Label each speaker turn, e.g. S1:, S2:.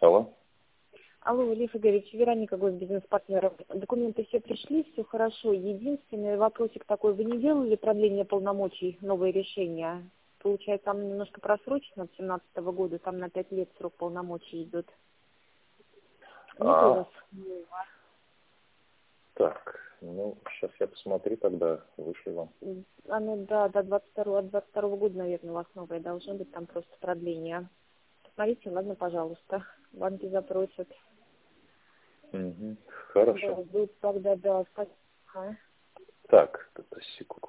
S1: Алло.
S2: Алло, Лев Игоревич, Вероника, бизнес-партнер. Документы все пришли, все хорошо. Единственный вопросик такой, вы не делали продление полномочий, новые решения? Получается, там немножко просрочено от 2017 года, там на 5 лет срок полномочий идет. Нет у вас?
S1: Так, ну, сейчас я посмотрю, тогда вышлю вам.
S2: Оно, да, до 22 года, наверное, у вас новое должно быть, там просто продление. Посмотрите, ладно, пожалуйста. Банки запросят.
S1: Угу. Хорошо.
S2: Да, ждут тогда, да, спасибо.
S1: Так, секунду.